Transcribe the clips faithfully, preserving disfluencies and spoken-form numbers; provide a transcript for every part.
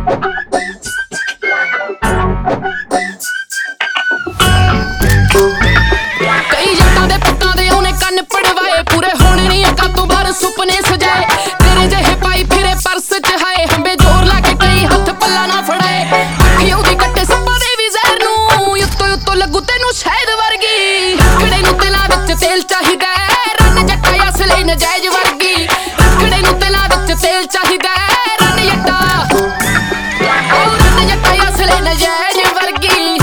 ਕਈ ਜੱਟਾਂ ਦੇ ਪੁੱਤਾਂ ਦੇ ਉਹਨੇ ਕੰਨ ਪੜਵਾਏ, ਪੂਰੇ ਹੋਣੇ ਨਹੀਂ ਅੱਖਾਂ ਤੋਂ ਬਾਹਰ ਸੁਪਨੇ ਸਜਾਏ। ਤੇਰੇ ਜਿਹੇ ਪਾਈ ਫਿਰੇ ਪਰਸ ਚ ਹਾਏ, ਹੰਬੇ ਜ਼ੋਰ ਲਾ ਕੇ ਕਈ ਹੱਥ ਪੱਲਾ ਨਾ ਫੜਾਏ। ਅੱਖੀ ਉਹਦੀ ਕੱਟੇ ਸੱਪਾਂ ਦੇ ਵੀ ਜ਼ਹਿਰ ਨੂੰ, ਉੱਤੋਂ ਉੱਤੋਂ ਲੱਗੂ ਤੈਨੂੰ ਸ਼ਹਿਦ ਵਰਗੀ। ਰੱਖੜੇ ਨੂੰ ਤਿਲਾਂ ਵਿੱਚ ਤੇਲ ਚਾਹੀਦਾ, ਰੰਨ ਜੱਟਾ ਅਸਲੇ ਨਜਾਇਜ਼ ਵਰਗੀ। ਰੱਖੜੇ ਨੂੰ ਤਿਲਾਂ ਵਿੱਚ ਤੇਲ ਚਾਹੀਦਾ, ਰੰਨ ਜੱਟਾ ਉਹ ਰੰਨ ਜੱਟਾ ਅਸਲੇ ਨਜਾਇਜ਼ ਵਰਗੀ।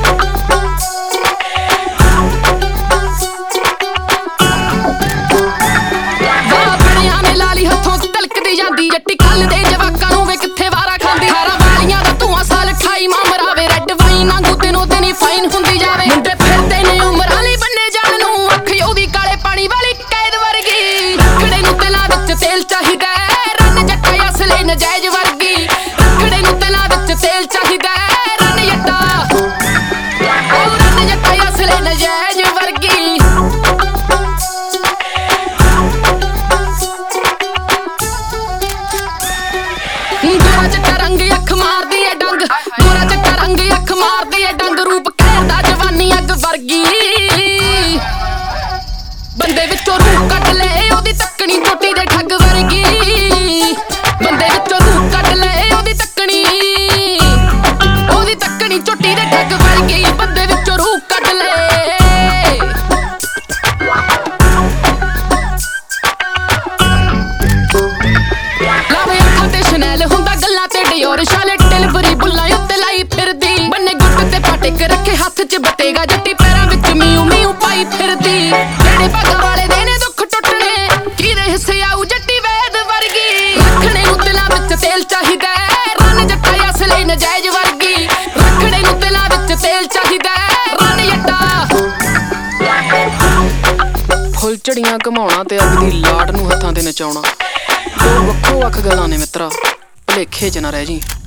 ਤਲਕਦੀ ਜਾਂਦੀ ਜੱਟੀ ਕੱਲ ਦੇ ਜਵਾਕਾਂ ਨੂੰ ਵੇ ਕਿੱਥੇ ਵਾਰਾ ਖਾਂਦੀ। ਹਾਰਾਂ ਵਾਲੀਆਂ ਦਾ ਧੂਆਂ ਸਾਲ ਅਠਾਈ ਮਾਂ ਮਰਾਵੇ, ਰੈੱਡ ਵਾਈਨ ਵਾਂਗੂ ਦਿਨੋਂ ਦਿਨ ਹੀ ਫਾਈਨ ਹੁੰਦੀ ਜਾਵੇ। ਮੁੰਡੇ ਫਿਰਦੇ ਨੇ ਉਮਰਾਂ ਲਈ ਬੰਨੇ ਜਾਣ ਨੂੰ, ਅੱਖ ਉਹਦੀ ਕਾਲੇ ਪਾਣੀ ਵਾਲੀ ਕੈਦ ਵਰਗੀ। ਰੱਖੜੇ ਨੂੰ ਤਿਲਾਂ ਵਿੱਚ ਤੇਲ ਚਾਹੀਦਾ, ਰੰਨ ਜੱਟਾ ਅਸਲੇ ਨਜਾਇਜ਼ ਵਰਗੀ। ਰੱਖੜੇ ਨੂੰ ਤਿਲਾਂ ਵਿੱਚ ਤੇਲ ਚਾਹੀਦਾ, ਰੰਨ ਜੱਟਾ ਉਹ ਰੰਨ ਜੱਟਾ ਅਸਲੇ ਨਜਾਇਜ਼ ਵਰਗੀ। ਗੋਰਾ ਚਿੱਟਾ ਰੰਗ ਅੱਖ ਮਾਰਦੀ ਏ ਡੰਗ, ਗੋਰਾ ਚਿੱਟਾ ਰੰਗ ਅੱਖ ਮਾਰਦੀ ਏ ਡੰਗ। ਰੂਪ ਘੇਰਦਾ ਜਵਾਨੀ ਅੱਗ ਵਰਗੀ, ਬੰਦੇ ਵਿੱਚੋਂ ਰੂਹ ਕੱਢ ਲੈ ਉਹਦੀ ਤੱਕਣੀ ਚੋਟੀ ਦੇ ਠੱਗ ਵਰਗੀ। ਬੰਦੇ ਵਿੱਚੋਂ ਰੂਹ ਕੱਢ ਲੈ ਉਹਦੀ ਤੱਕਣੀ, ਉਹਦੀ ਤੱਕਣੀ ਚੋਟੀ ਦੇ ਠੱਗ ਵਰਗੀ। ਬੰਦੇ ਵਿੱਚੋਂ ਰੂਹ ਕੱਢ ਲੈ ਲਾਵੇ ਅੱਖਾਂ ਤੇ ਸ਼ਨੈਲ ਹੁੰਦਾ, ਗੱਲਾਂ ਤੇ ਡਿਓਰ ਸ਼ਾਲੇ ਡਿਲਵਰੀ ਬੁੱਲਾਂ ਉੱਤੇ ਲਾਈ ਫਿਰਦੀ। ਬੰਨੇ ਗੁੱਟ ਤੇ ਫਾਟਕ ਰੱਖੇ ਹੱਥ ਚ ਬਤੇਗਾ, ਜੱਟੀ ਪੈਰਾਂ ਵਿੱਚ ਮੀਊ ਮੀਊ ਪਾਈ ਫਿਰਦੀ। ਜਿਹੜੇ ਭਾਗਾਂ ਵਾਲੇ ਦੇ ਨੇ ਦੁੱਖ ਟੁੱਟਣੇ, ਕਿਹਦੇ ਹਿੱਸੇ ਆਊ ਜੱਟੀ ਵੈਦ ਵਰਗੀ। ਰੱਖੜੇ ਨੂੰ ਤਿਲਾਂ ਵਿੱਚ ਤੇਲ ਚਾਹੀਦਾ, ਰੰਨ ਜੱਟਾ ਅਸਲੇ ਨਜਾਇਜ਼ ਵਰਗੀ। ਰੱਖੜੇ ਨੂੰ ਤਿਲਾਂ ਵਿੱਚ ਤੇਲ ਚਾਹੀਦਾ, ਰੰਨ ਜੱਟਾ ਫੁੱਲ ਝੜੀਆਂ ਘਮਾਉਣਾ ਤੇ ਅੱਗ ਦੀ ਲਾਟ ਨੂੰ ਹੱਥਾਂ ਤੇ ਨਚਾਉਣਾ, ਦੋ ਵੱਖੋ ਵੱਖ ਗੱਲਾਂ ਨੇ ਮਿੱਤਰਾ, ਭੁਲੇਖੇ ਚ ਨਾ ਰਹਿ ਜੀ।